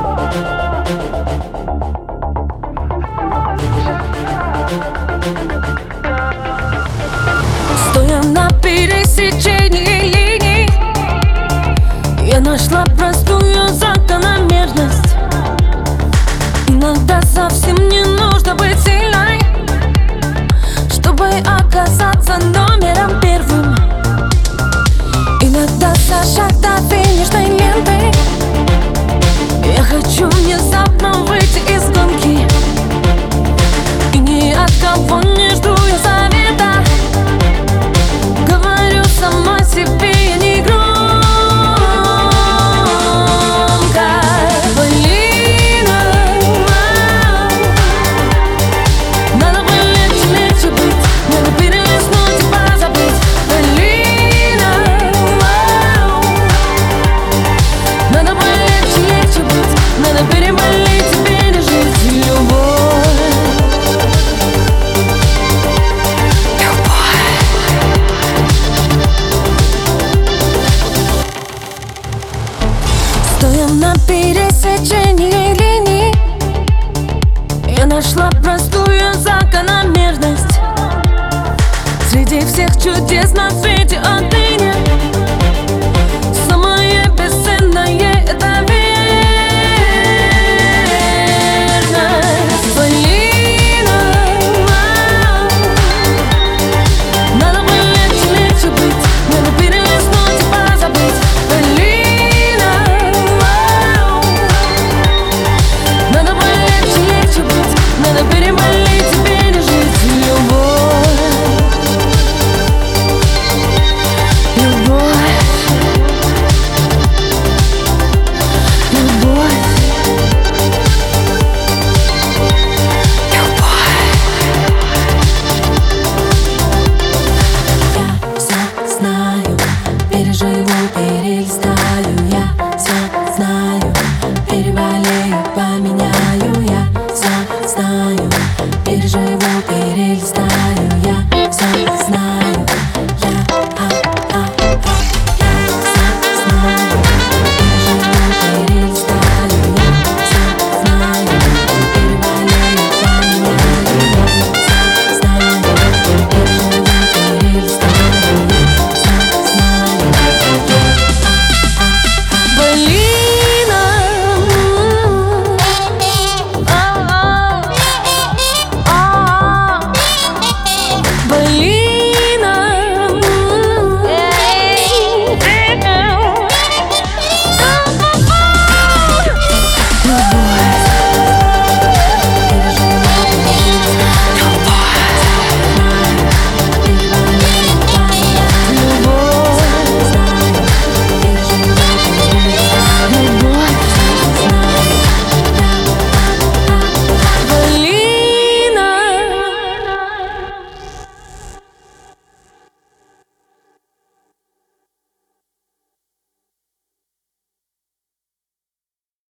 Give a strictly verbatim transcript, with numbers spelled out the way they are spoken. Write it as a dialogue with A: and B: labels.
A: Стоя на пересечении линий, я нашла простую закономерность. Иногда совсем не нужно быть сильной, чтобы оказаться номером первым. Иногда за шаг до финишной ленты я хочу внезапно выйти из гонки, и ни от кого не жду я совета. Говорю сама себе, я не громко. Полина, надо бы легче, легче быть, надо перелистнуть и позабыть. Полина, надо бы легче, легче быть, надо переболеть и пережить любовь. Стоя на пересечении линий, я нашла простую закономерность. Среди всех чудес на свете одни